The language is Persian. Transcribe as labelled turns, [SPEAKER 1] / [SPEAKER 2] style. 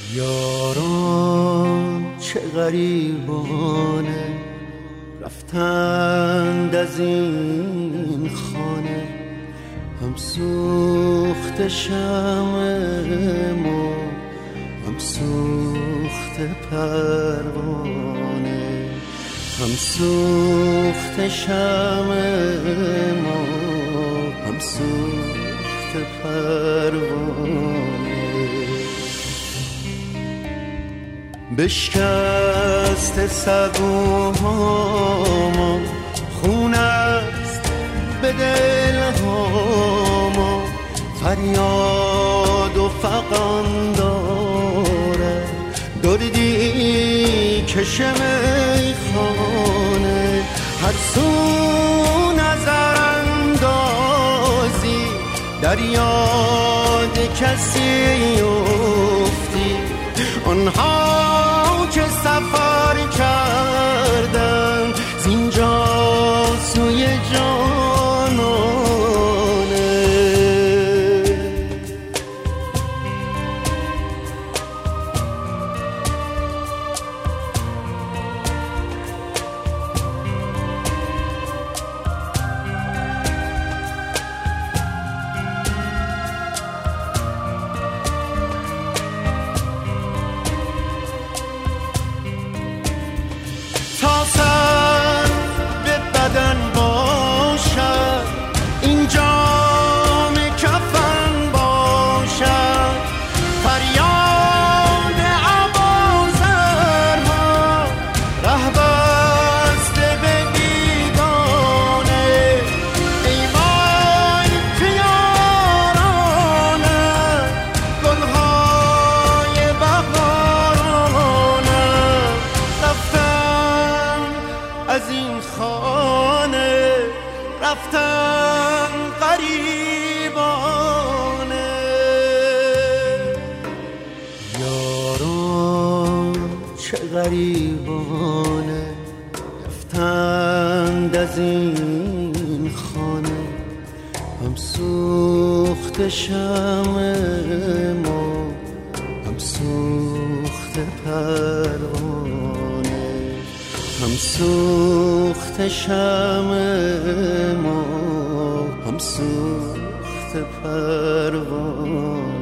[SPEAKER 1] یاران چه غریبانه رفتند از این خانه، هم سوخت شمع ما هم سوخت پروانه، هم سوخت شمع ما هم سوخت پروانه. بشکست سبوهامو خون است به دلهامو، فریاد و فغان داره دردی کشه میخانه. هر سو نظر اندازی در یاد کسی افتی، آنها که سفر کردن زینجا سوی جانانه. از این خانه رفتن غریبانه. یاران چه غریبانه رفتند از این خانه، هم سوخت شمع ما هم سوخت پروانه، هم سوخت شمع ما هم سوخت پروانه.